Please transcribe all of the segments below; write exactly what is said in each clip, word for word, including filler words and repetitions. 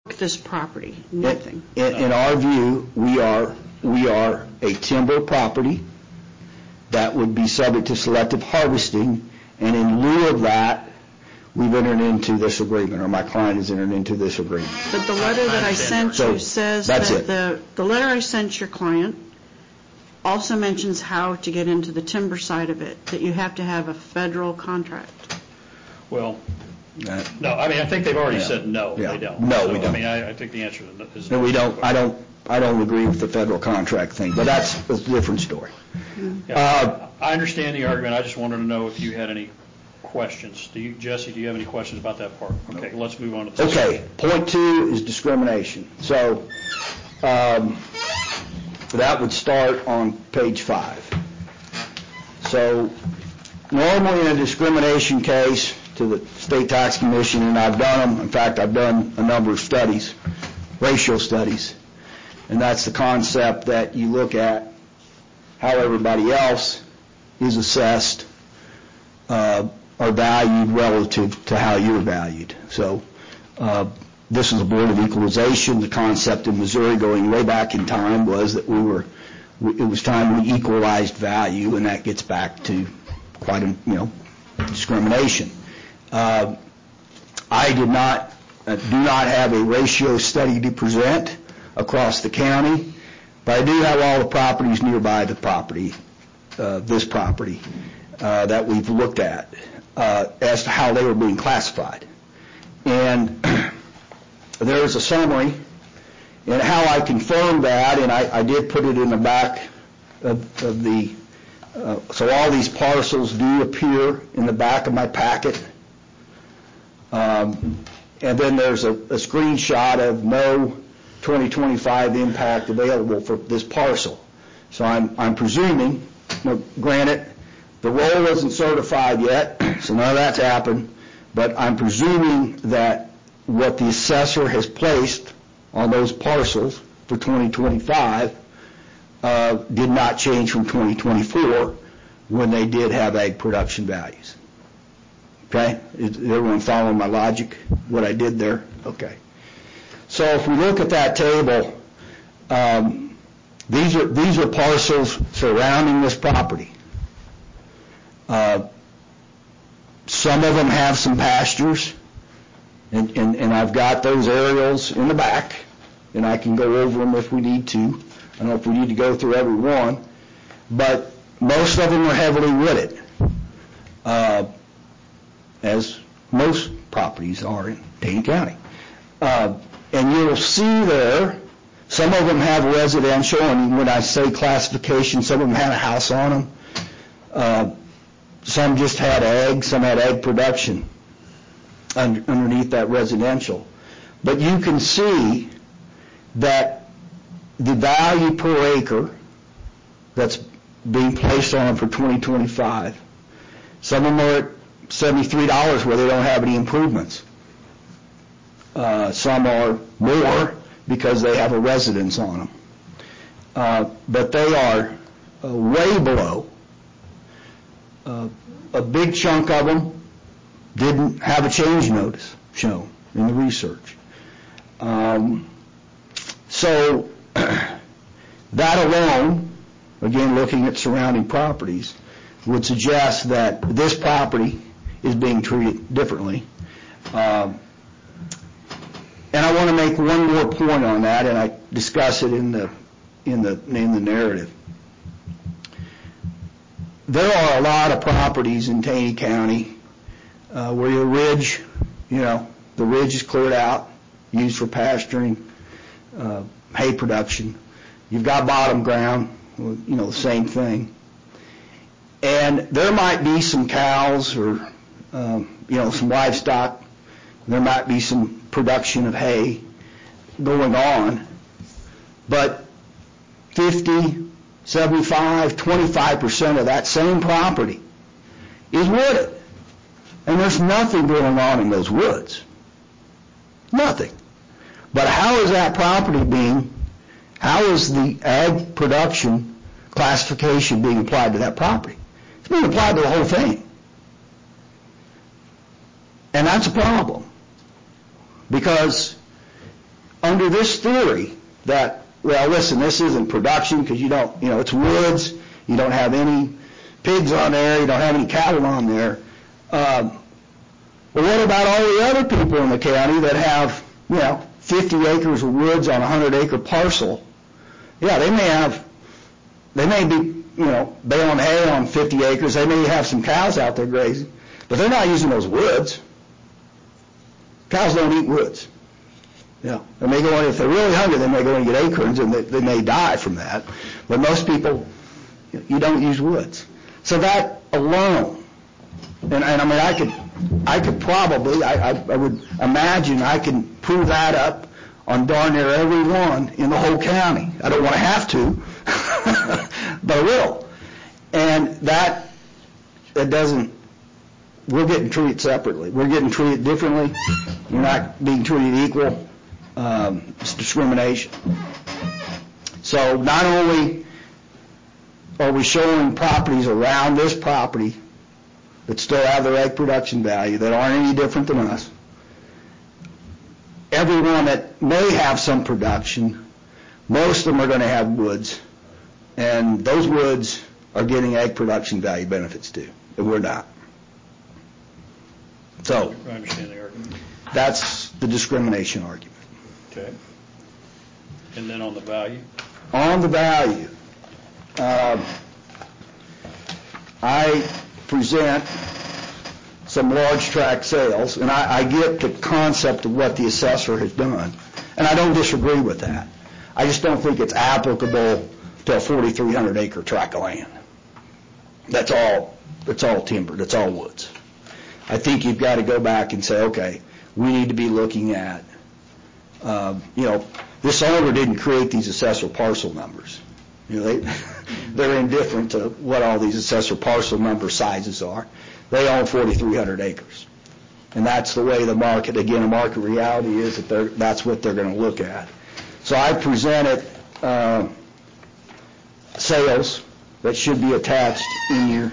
this property? Nothing. In, in our view, we are we are a timber property that would be subject to selective harvesting, and in lieu of that, we've entered into this agreement, or my client has entered into this agreement. But the letter that I sent so you says that it. the the letter I sent your client also mentions how to get into the timber side of it, that you have to have a federal contract. Well, uh, no, I mean, I think they've already yeah. said no, yeah. they don't. No, so, we don't. I mean, I, I think the answer is no. No, we don't. I don't. I don't agree with the federal contract thing, but that's, that's a different story. Yeah, Uh, I understand the argument. I just wanted to know if you had any questions. Do you, Jesse, do you have any questions about that part? Okay, let's move on to this. Okay, point two is discrimination. So um, that would start on page five. So normally in a discrimination case to the State Tax Commission, and I've done them, in fact, I've done a number of studies, racial studies, and that's the concept that you look at how everybody else is assessed uh, or valued relative to how you're valued. So uh, this is a Board of Equalization. The concept in Missouri going way back in time was that we were, it was time we equalized value, and that gets back to quite a, you know, discrimination. Uh, I did not, uh, do not have a ratio study to present across the county, but I do have all the properties nearby the property, uh, this property, uh, that we've looked at uh, as to how they were being classified. And there is a summary, and how I confirmed that, and I, I did put it in the back of, of the, uh, so all these parcels do appear in the back of my packet. Um, and then there's a, a screenshot of no twenty twenty-five impact available for this parcel. So I'm, I'm presuming, you know, granted, the roll wasn't certified yet, so none of that's happened, but I'm presuming that what the assessor has placed on those parcels for twenty twenty-five uh, did not change from twenty twenty-four when they did have ag production values. Okay? Is everyone following my logic, what I did there? Okay. So if we look at that table, um, these are these are parcels surrounding this property. Uh, some of them have some pastures, and, and, and I've got those aerials in the back, and I can go over them if we need to. I don't know if we need to go through every one, but most of them are heavily wooded, uh, as most properties are in Dane County. Uh, and you'll see there, some of them have residential, and when I say classification, some of them had a house on them. Uh, some just had ag, some had ag production under, underneath that residential. But you can see that the value per acre that's being placed on them for twenty twenty-five, some of them are at seventy-three dollars where they don't have any improvements. Uh, some are more because they have a residence on them. Uh, but they are uh, way below. Uh, a big chunk of them didn't have a change notice shown in the research. Um, so that alone, again looking at surrounding properties, would suggest that this property is being treated differently. Um, and I want to make one more point on that, and I discuss it in the in the in the narrative. There are a lot of properties in Taney County uh, where your ridge, you know, the ridge is cleared out, used for pasturing, uh, hay production. You've got bottom ground, you know, the same thing. And there might be some cows or, um, you know, some livestock. There might be some production of hay going on. But fifty, seventy-five, twenty-five percent of that same property is wooded. And there's nothing going on in those woods. Nothing. But how is that property being, how is the ag production classification being applied to that property? It's being applied to the whole thing. And that's a problem. Because under this theory that, well, listen, this isn't production because you don't, you know, it's woods, you don't have any pigs on there, you don't have any cattle on there. Um, well, what about all the other people in the county that have, you know, fifty acres of woods on a hundred acre parcel? Yeah, they may have, they may be, you know, baling hay on fifty acres, they may have some cows out there grazing, but they're not using those woods. Cows don't eat woods. Yeah, they may go in, if they're really hungry, they may go in and get acorns, and they, they may die from that. But most people, you don't use woods. So that alone, and, and I mean, I could, I could probably, I, I, I would imagine I can prove that up on darn near every one in the whole county. I don't want to have to, but I will. And that, it doesn't, we're getting treated separately. We're getting treated differently. We're not being treated equal. Um, it's discrimination. So not only are we showing properties around this property that still have their egg production value, that aren't any different than us, everyone that may have some production, most of them are going to have woods, and those woods are getting egg production value benefits too, and we're not. So I understand the argument. That's the discrimination argument. Okay. And then on the value? On the value, um, I present some large tract sales, and I, I get the concept of what the assessor has done, and I don't disagree with that. I just don't think it's applicable to a forty-three hundred acre tract of land. That's all, that's all timber, that's all woods. I think you've got to go back and say, okay, we need to be looking at, um, you know, this owner didn't create these assessor parcel numbers. You know, they, they're indifferent to what all these assessor parcel number sizes are. They own forty-three hundred acres. And that's the way the market, again, the market reality is that they're, that's what they're going to look at. So I presented uh, sales that should be attached in your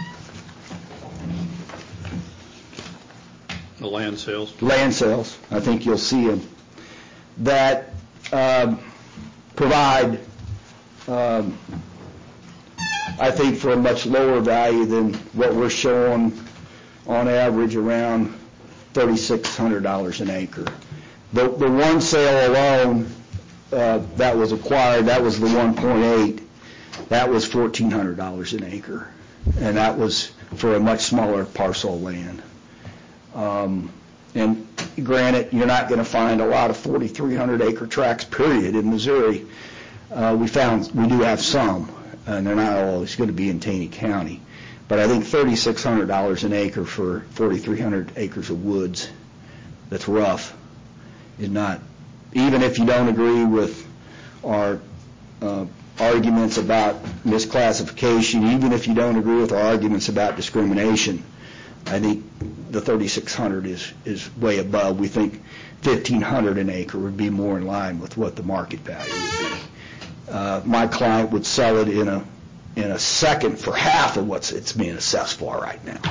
The land sales? land sales. I think you'll see them, that um, provide, um, I think, for a much lower value than what we're showing on average, around thirty-six hundred dollars an acre. The, the one sale alone uh, that was acquired, that was the one point eight, that was fourteen hundred dollars an acre, and that was for a much smaller parcel of land. Um, and granted, you're not going to find a lot of forty-three hundred acre tracts, period, in Missouri. Uh, we found, we do have some, and they're not always going to be in Taney County. But I think thirty-six hundred dollars an acre for forty-three hundred acres of woods that's rough is not, even if you don't agree with our uh, arguments about misclassification, even if you don't agree with our arguments about discrimination, I think the thirty-six hundred is, is way above. We think fifteen hundred an acre would be more in line with what the market value would be. Uh, my client would sell it in a in a second for half of what it's being assessed for right now.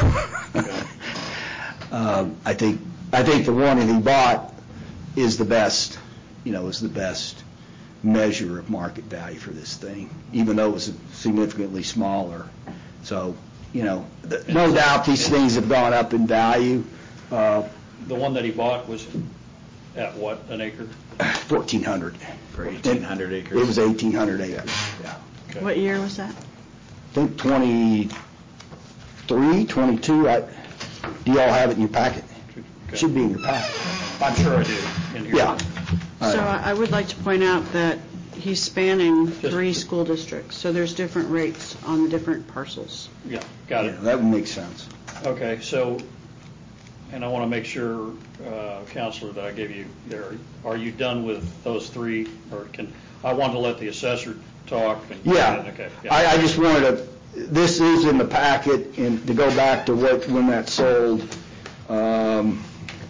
um, I think I think the one that he bought is the best, you know, is the best measure of market value for this thing, even though it was significantly smaller. So, you know, the, no doubt these things have gone up in value. Uh, the one that he bought was at what, an acre? fourteen hundred. For eighteen hundred acres? It was eighteen hundred acres, yeah. Okay. What year was that? I think twenty-three, twenty-two. I, do you all have it in your packet? Okay. It should be in your packet. I'm sure I do, in here. Yeah. So I I would like to point out that he's spanning three school districts, so there's different rates on the different parcels. Yeah, got Yeah, it. that would make sense. Okay, so, and I want to make sure, uh, Counselor, that I gave you, there. Are you done with those three, or can, I wanted to let the assessor talk. And, Yeah. Okay. I, I just wanted to, this is in the packet, and to go back to what, when that sold, um,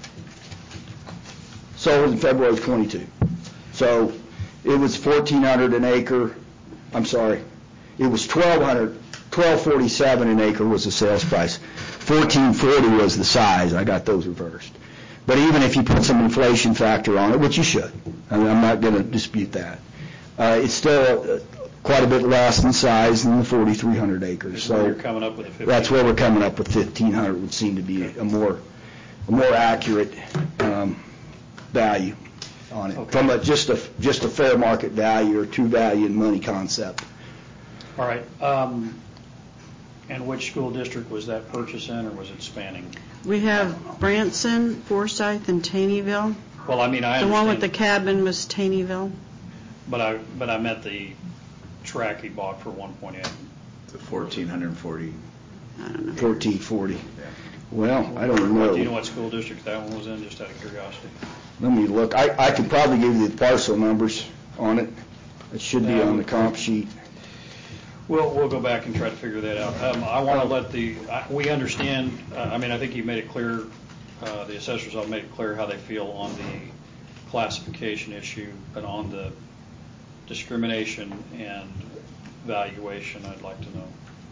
sold in February of twenty-two. So it was fourteen hundred an acre, I'm sorry, it was twelve hundred, twelve forty-seven an acre was the sales price. fourteen forty was the size, I got those reversed. But even if you put some inflation factor on it, which you should, I mean, I'm not going to dispute that, uh, it's still uh, quite a bit less in size than the forty-three hundred acres. That's so where you're coming up with the fifteen. That's where we're coming up with fifteen hundred would seem to be a more, a more accurate um, value on it, Okay. from a, just a just a fair market value or true value in money concept. All right. Um, and which school district was that purchase in, or was it spanning? We have Branson, Forsyth, and Taneyville. Well, I mean, I The understand. one with the cabin was Taneyville. But I, but I meant the track he bought for one point eight. The fourteen forty. I don't know. fourteen forty. Well, I don't Do you know know. what school district that one was in, just out of curiosity? Let me look. I, I could probably give you the parcel numbers on it. It should be on the comp sheet. We'll, we'll go back and try to figure that out. Um, I want to let the, I- we understand, uh, I mean, I think you made it clear, uh, the assessors have made it clear how they feel on the classification issue, but on the discrimination and valuation, I'd like to know.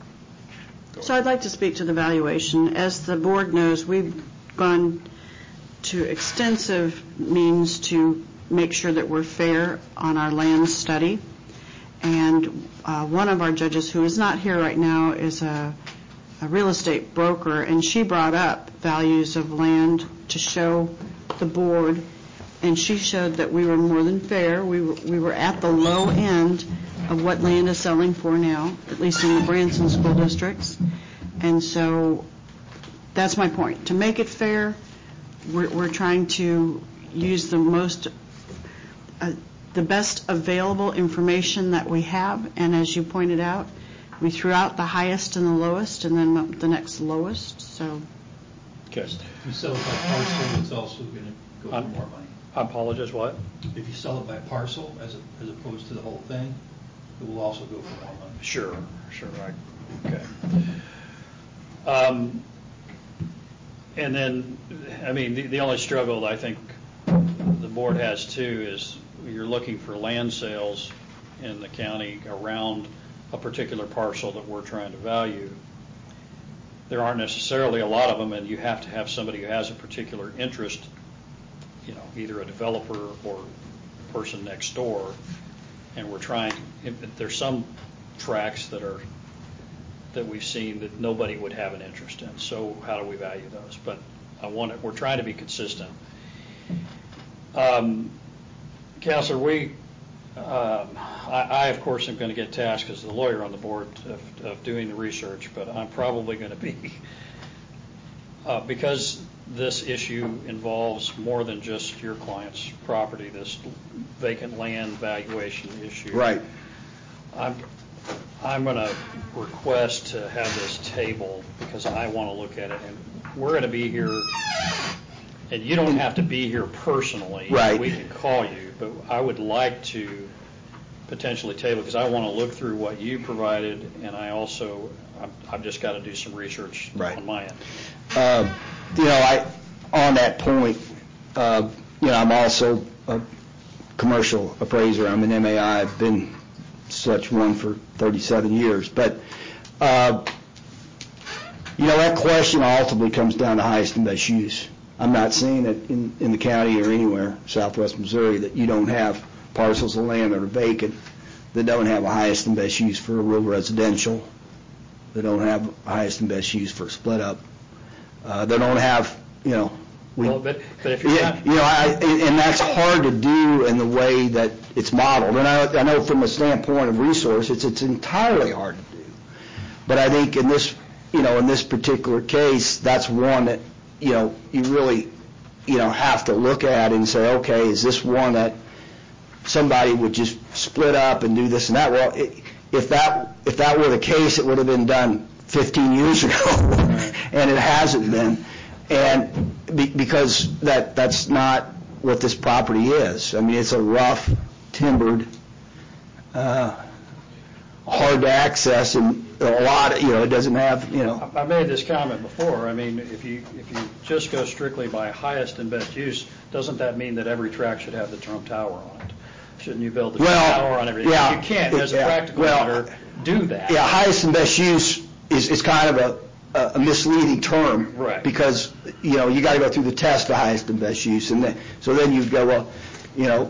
Go So ahead. I'd like to speak to the valuation. As the board knows, we've gone to extensive means to make sure that we're fair on our land study. And uh, one of our judges, who is not here right now, is a, a real estate broker, and she brought up values of land to show the board, and she showed that we were more than fair. We were, we were at the low end of what land is selling for now, at least in the Branson school districts. And so that's my point. To make it fair, we're, we're trying to use the most, uh, the best available information that we have. And as you pointed out, we threw out the highest and the lowest, and then went with the next lowest. So Okay. If you sell it by parcel, it's also going to go for I'm- more money. I apologize, what? If you sell it by parcel as, a- as opposed to the whole thing, it will also go for more money. Sure, sure, right, okay. Um, And then, I mean, the, the only struggle I think the board has too is you're looking for land sales in the county around a particular parcel that we're trying to value. There aren't necessarily a lot of them, and you have to have somebody who has a particular interest, you know, either a developer or a person next door. And we're trying, if there's some tracts that are, that we've seen that nobody would have an interest in. So how do we value those? But I want it, we're trying to be consistent. Um, Counselor, we, um, I, I of course am going to get tasked as the lawyer on the board of, of doing the research, but I'm probably going to be, uh, because this issue involves more than just your client's property, this vacant land valuation issue. Right. I'm, I'm going to request to have this table because I want to look at it, and we're going to be here, and you don't have to be here personally. Right. We can call you, but I would like to potentially table, because I want to look through what you provided, and I also, I've, I've just got to do some research Right. on my end. Uh, You know, I, on that point, uh, you know, I'm also a commercial appraiser. I'm an M A I. I've been such one for thirty-seven years. But, uh, you know, that question ultimately comes down to highest and best use. I'm not saying that in, in the county or anywhere, southwest Missouri, that you don't have parcels of land that are vacant that don't have a highest and best use for a rural residential, that don't have a highest and best use for a split up. Uh, they don't have, you know, we, Well, but, but if you're yeah, not, you know, I, and that's hard to do in the way that it's modeled. And I, I know from a standpoint of resource, it's, it's entirely hard to do. But I think in this, you know, in this particular case, that's one that, you know, you really, you know, have to look at and say, okay, is this one that somebody would just split up and do this and that? Well, it, if that, if that were the case, it would have been done fifteen years ago, and it hasn't been, and be, because that that's not what this property is. I mean, it's a rough, timbered, uh, hard to access, and a lot of, you know, it doesn't have, you know. I made this comment before. I mean, if you, if you just go strictly by highest and best use, doesn't that mean that every tract should have the Trump Tower on it? Shouldn't you build the Trump Well, Tower on everything? yeah, You can't, as a yeah, practical well, matter, do that. Yeah, highest and best use is, is kind of a, a misleading term. Right. Because, you know, you got to go through the test, the highest and best use, and then, so then you go, well, you know,